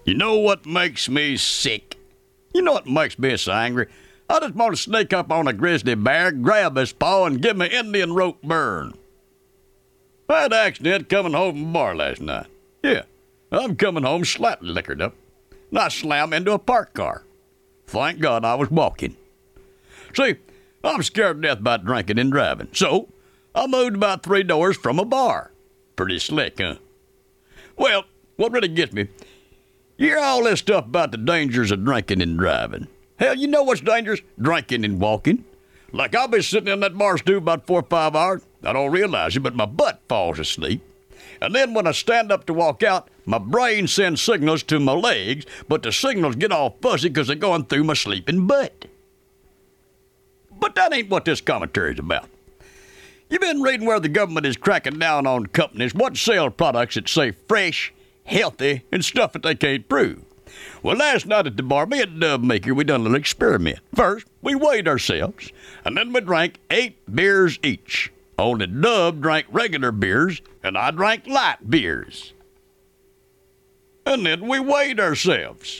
You know what makes me sick? You know what makes me so angry? I just want to sneak up on a grizzly bear, grab his paw, and give me Indian rope burn. I had an accident coming home from the bar last night. Yeah, I'm coming home slightly liquored up, and I slam into a parked car. Thank God I was walking. See, I'm scared to death about drinking and driving, so I moved about 3 doors from a bar. Pretty slick, huh? Well, what really gets me, you hear all this stuff about the dangers of drinking and driving. Hell, you know what's dangerous? Drinking and walking. Like, I'll be sitting in that bar stool about 4 or 5 hours. I don't realize it, but my butt falls asleep. And then when I stand up to walk out, my brain sends signals to my legs, but the signals get all fuzzy because they're going through my sleeping butt. But that ain't what this commentary's about. You've been reading where the government is cracking down on companies what sell products that say fresh, healthy, and stuff that they can't prove. Well, last night at the bar, me and Dub Maker, we done a little experiment. First, we weighed ourselves, and then we drank 8 beers each. Only Dub drank regular beers, and I drank light beers. And then we weighed ourselves.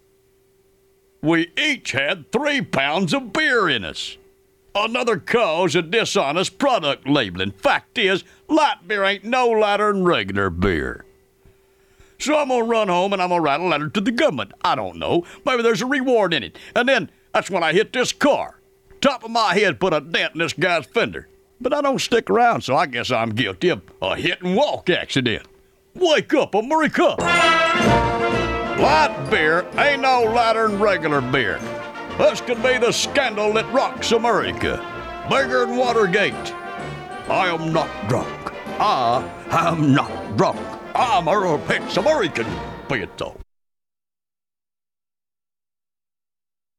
We each had 3 pounds of beer in us. Another cause of dishonest product labeling. Fact is, light beer ain't no lighter than regular beer. So I'm going to run home and I'm going to write a letter to the government. I don't know. Maybe there's a reward in it. And then that's when I hit this car. Top of my head put a dent in this guy's fender. But I don't stick around, so I guess I'm guilty of a hit-and-walk accident. Wake up, America! Light beer ain't no lighter than regular beer. This could be the scandal that rocks America. Bigger than Watergate. I am not drunk. I am not drunk. I'm Earl Pitts, American. Be it so.